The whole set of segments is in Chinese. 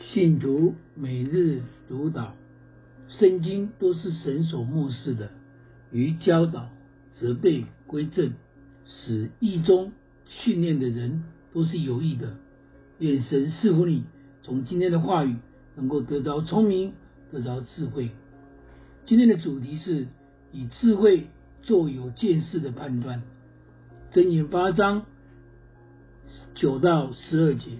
信徒每日读祷，圣经都是神所默示的，于教导、责备、归正，使义中训练的人都是有益的。愿神赐福你，从今天的话语能够得着聪明，得着智慧。今天的主题是以智慧做有见识的判断。箴言8章9到12节，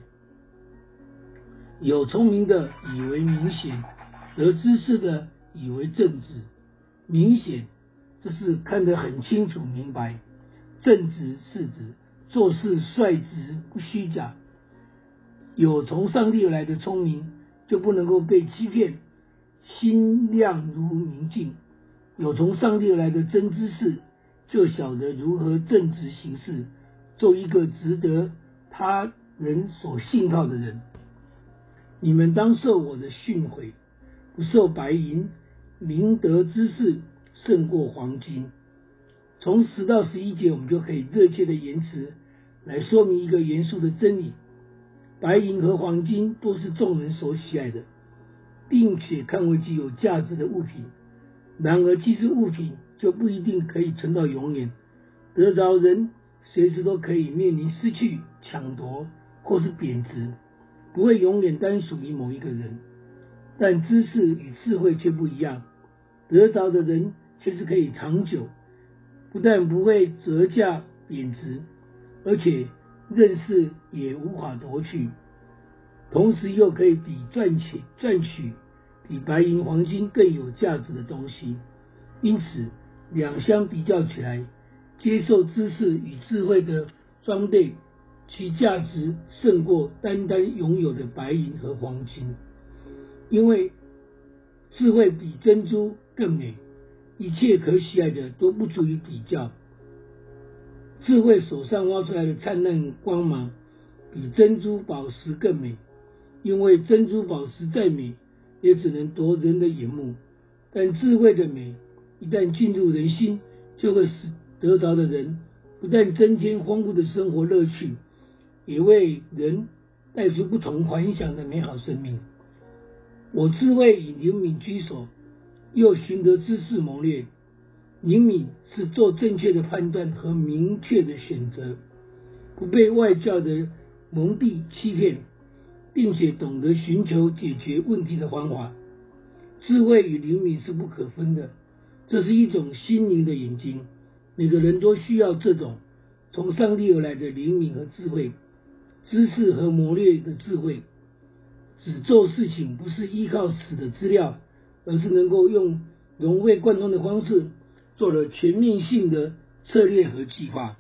有聪明的以为明显，得知识的以为正直。明显，这是看得很清楚明白；正直是指做事率直不虚假。有从上帝而来的聪明，就不能够被欺骗，心亮如明镜；有从上帝而来的真知识，就晓得如何正直行事，做一个值得他人所信靠的人。你们当受我的训诲，不受白银，明得知识胜过黄金。从10到11节，我们就可以热切的言辞来说明一个严肃的真理：白银和黄金都是众人所喜爱的，并且看为具有价值的物品。然而，既是物品，就不一定可以存到永远。得着人随时都可以面临失去、抢夺或是贬值，不会永远单属于某一个人。但知识与智慧却不一样，得着的人却是可以长久，不但不会折价贬值，而且认识也无法夺去，同时又可以赚取比白银黄金更有价值的东西。因此两相比较起来，接受知识与智慧的装备，其价值胜过单单拥有的白银和黄金。因为智慧比珍珠更美，一切可喜爱的都不足以比较。智慧手上挖出来的灿烂光芒比珍珠宝石更美，因为珍珠宝石再美也只能夺人的眼目，但智慧的美一旦进入人心，就会使得着的人不但增添丰富的生活乐趣，也为人带出不同幻想的美好生命。我智慧以灵敏居首，又寻得知识谋略。灵敏是做正确的判断和明确的选择，不被外教的蒙蔽欺骗，并且懂得寻求解决问题的方法。智慧与灵敏是不可分的，这是一种心灵的眼睛。每个人都需要这种从上帝而来的灵敏和智慧，知识和谋略的智慧。只做事情不是依靠死的资料，而是能够用融会贯通的方式做了全面性的策略和计划。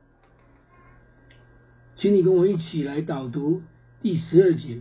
请你跟我一起来导读第12节。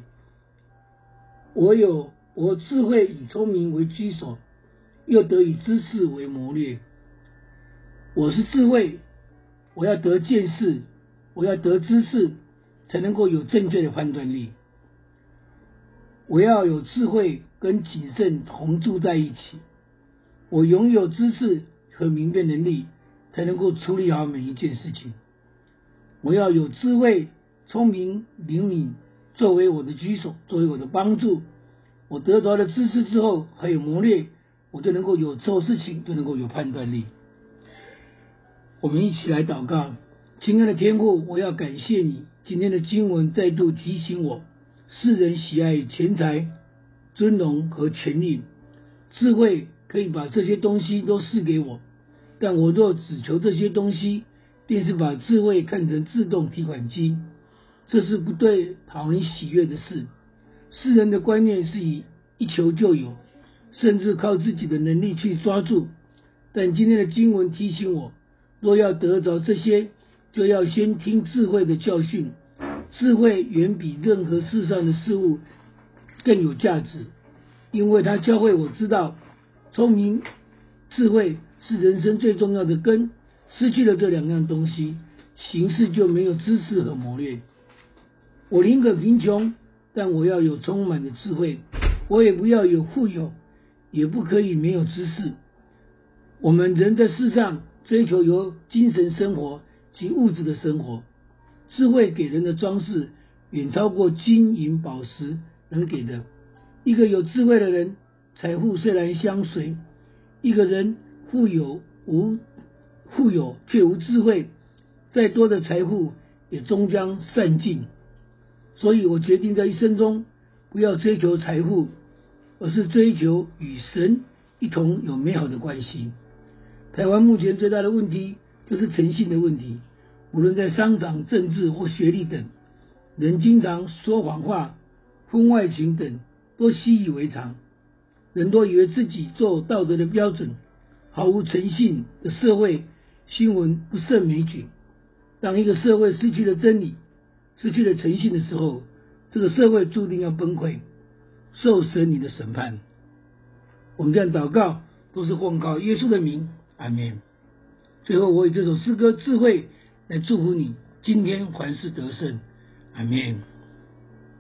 我智慧以聪明为居首，又得以知识为谋略。我是智慧，我要得见识，我要得知识，才能够有正确的判断力。我要有智慧跟谨慎同住在一起，我拥有知识和明辨能力，才能够处理好每一件事情。我要有智慧、聪明、灵敏作为我的居首，作为我的帮助。我得着了知识之后，还有谋略，我就能够有做事情，就能够有判断力。我们一起来祷告。亲爱的天父，我要感谢你，今天的经文再度提醒我，世人喜爱钱财、尊荣和权力，智慧可以把这些东西都赐给我，但我若只求这些东西，便是把智慧看成自动提款机，这是不对讨人喜悦的事。世人的观念是以一求就有，甚至靠自己的能力去抓住。但今天的经文提醒我，若要得着这些，就要先听智慧的教训。智慧远比任何世上的事物更有价值，因为它教会我知道，聪明、智慧是人生最重要的根。失去了这两样东西，行事就没有知识和谋略。我宁可贫穷，但我要有充满的智慧；我也不要有富有，也不可以没有知识。我们人在世上追求由精神生活及物质的生活，智慧给人的装饰远超过金银宝石能给的。一个有智慧的人，财富虽然相随；一个人富有却无智慧，再多的财富也终将散尽。所以我决定在一生中不要追求财富，而是追求与神一同有美好的关系。台湾目前最大的问题就是诚信的问题，无论在商场、政治或学历等，人经常说谎话、婚外情等都习以为常。人都以为自己做道德的标准，毫无诚信的社会新闻不胜枚举。当一个社会失去了真理，失去了诚信的时候，这个社会注定要崩溃，受神你的审判。我们这样祷告都是奉靠耶稣的名，阿们。最后我以这首诗歌智慧来祝福你，今天凡事得胜，阿们。